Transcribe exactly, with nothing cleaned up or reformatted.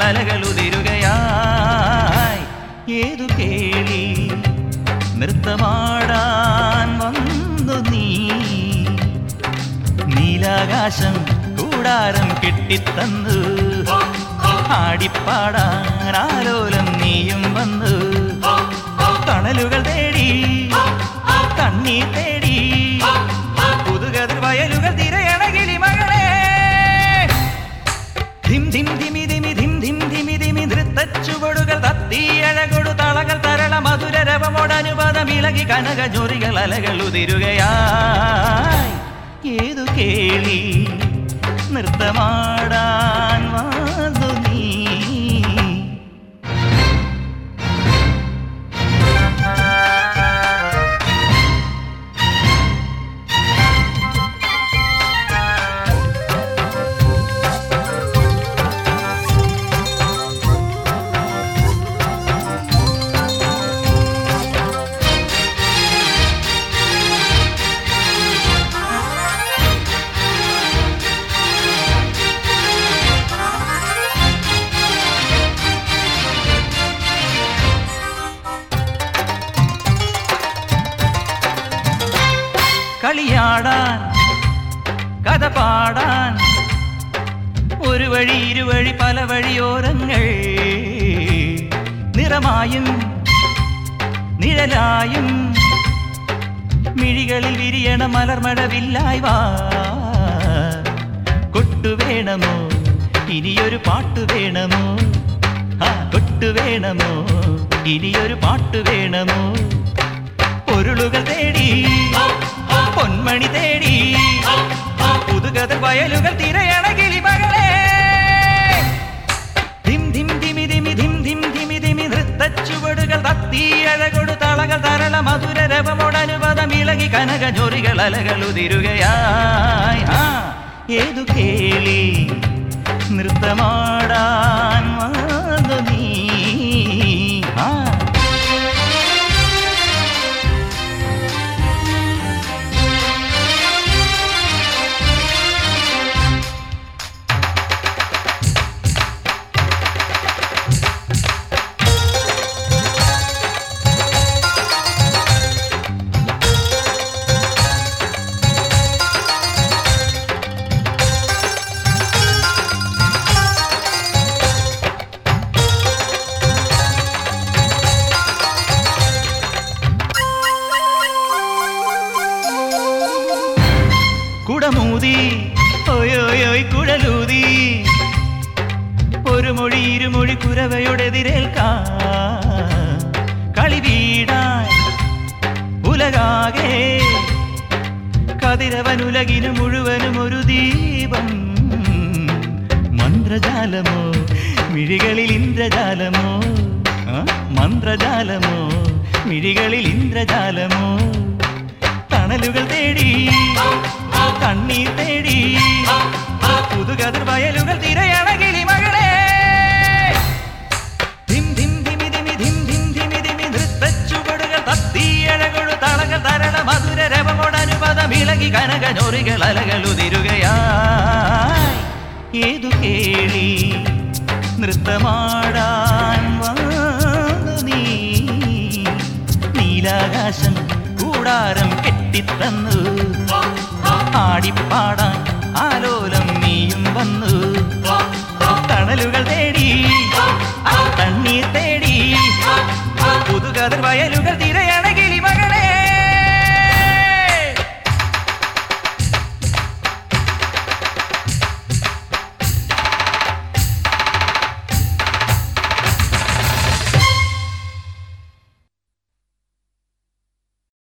അലകളുതിരുകയായി ഏതു കേളി നൃത്തമാടാൻ വന്നു നീ നീലാകാശം കൂടാരം കെട്ടിത്തന്നു ആടിപ്പാടാൻ ആലോലം നീയും വന്നു തണലുകൾ തേടി തണ്ണീർ തേടി പുതുകതിർ വയലുകൾ തിരയണ കിളിമകളെ ധിം ധിം ധിമി ധിമി ധിം ധിം ധിമി ധിമി നൃത്തച്ചുവടുകൾ തത്തിയഴകൊടു തളകൾ തരള മധുര രവമോടനുപദമിളകി കനക ജോറികൾ അലകൾ ഉതിരുകയായി ഏതു കേളി നൃത്തമാടാൻ വന്നു നീ കളിയാടാൻ കഥ പാടാൻ ഒരു വഴി ഇരുവഴി പല വഴിയോരങ്ങൾ നിറമായും നിഴലായും മിഴികളിൽ വിരിയണ മലർമഴവില്ലായി വാ കൊട്ടുവേണമോ ഇനിയൊരു പാട്ടു വേണമോ ആ കൊട്ടു വേണമോ ഇനിയൊരു പാട്ടു വേണമോ പൊരുളുകൾ തേടി പൊന്മണി തേടി പുതുകതിർ വയലുകൾ തിരയണ കിളിമകളെ ധിം ധിം ധിമി ധിമി ധിം ധിം ധിമി ധിമി നൃത്തച്ചുവടുകൾ തത്തിയഴകൊടു തളകൾ തരള മധുര രവമോടനുപദമിളകി കനക ജോറികൾ അലകൾ ഉതിരുകയായി ഏതു കേളി നൃത്തമാടാൻ വന്നു നീ ആ കുടമൂതി ഓയോയോയ് കുഴലൂതി ഒരു മൊഴി ഇരുമൊഴി കുരവയോടെതിരേൽക്കാം കളി വീടാൻ ഉലകാകെ കതിരവനുലകിനു മുഴുവനും ഒരു ദീപം മന്ത്രജാലമോ മിഴികളിൽ ഇന്ദ്രജാലമോ മന്ത്രജാലമോ മിഴികളിൽ ഇന്ദ്രജാലമോ തണലുകൾ തേടി കണ്ണീർ തേടി പുതുകതിർ വയലുകൾ തിരയണ കിളിമകളെ ധിം ധിം ധിമി ധിമി ധിം ധിം ധിമി ധിമി നൃത്തച്ചുവടുകൾ തത്തിയഴകൊടു തളകൾ തരള മധുര രവമോടനുപദമിളകി കനക ജോറികൾ അലകൾ ഉതിരുകയായി ഏതു കേളി നൃത്തമാടാൻ വന്നു നീ നീലാകാശം കൂടാരം കെട്ടിത്തന്നു ആടിപ്പാടാൻ ആലോലം നീയും വന്നു തണലുകൾ തേടി തണ്ണീർ തേടി പുതുകതിർ വയലുകൾ